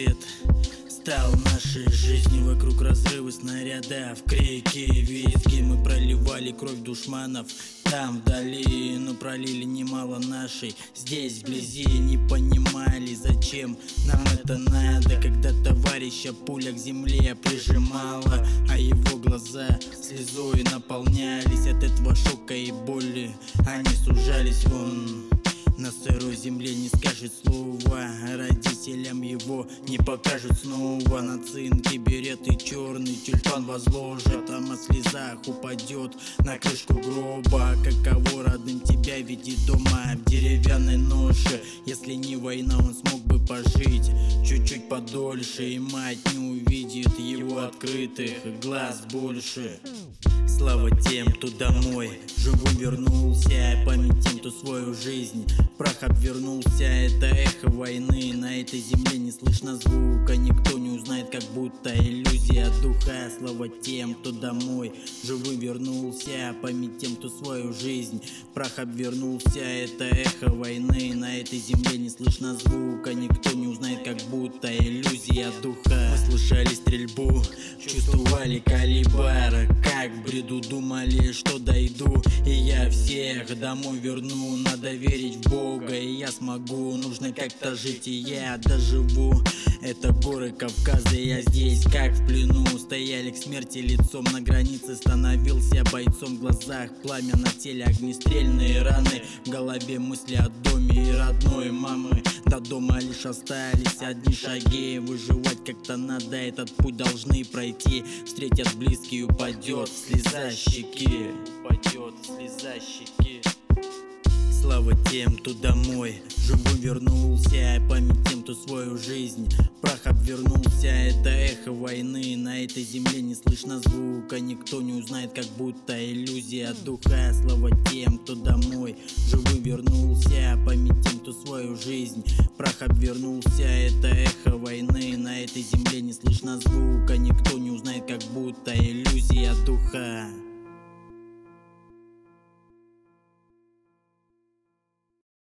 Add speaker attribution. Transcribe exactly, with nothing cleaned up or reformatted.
Speaker 1: свет стал нашей жизнью. Вокруг разрывы снарядов, крики, визги. Мы проливали кровь душманов там вдали, но пролили немало нашей здесь вблизи. Не понимали, зачем нам это надо, когда товарища пуля к земле прижимала, а его глаза слезой наполнялись от этого шока и боли. Они сужались, он на сырой земле не скажет слова, родителям его не покажут снова. На цинке береты черный тюльпан возложит, а на слезах упадет на крышку гроба. Каково родным тебя видеть дома в деревянной ноше? Если не война, он смог бы пожить чуть-чуть подольше, и мать не увидит его открытых глаз больше. Слава тем, кто домой живым вернулся, память тем, кто свою жизнь прах обвернулся. Это эхо войны, на этой земле не слышно звука, никто не узнает, как будто иллюзия духа. Слава тем, кто домой живым вернулся, память тем, кто свою жизнь прах обвернулся. Это эхо войны, на этой земле не слышно звука, никто не узнает, как будто иллюзия духа. Мы слышали стрельбу, чувствовали калибр, как в бреду думали, что дойду и я всех домой верну. Надо верить в Бога, и я смогу. Нужно как-то жить, и я доживу. Это горы Кавказа, и я здесь как в плену. Стояли к смерти лицом на границе, становился бойцом. В глазах пламя, на теле огнестрельные раны, в голове мысли о доме и родной мамы. До дома лишь остались одни шаги, выживать как-то надо, этот путь должны пройти. Встретят близкие, упадет слеза щеки, упадет слеза щеки. Слава тем, кто домой живым вернулся, память тем, кто свою жизнь прах обвернулся. Это эхо войны, на этой земле не слышно звука, никто не узнает, как будто иллюзия духа. Слава тем, кто домой живым вернулся, память тем, кто свою жизнь прах обвернулся. Это эхо войны, на этой земле не слышно звука, никто не узнает, как будто иллюзия духа.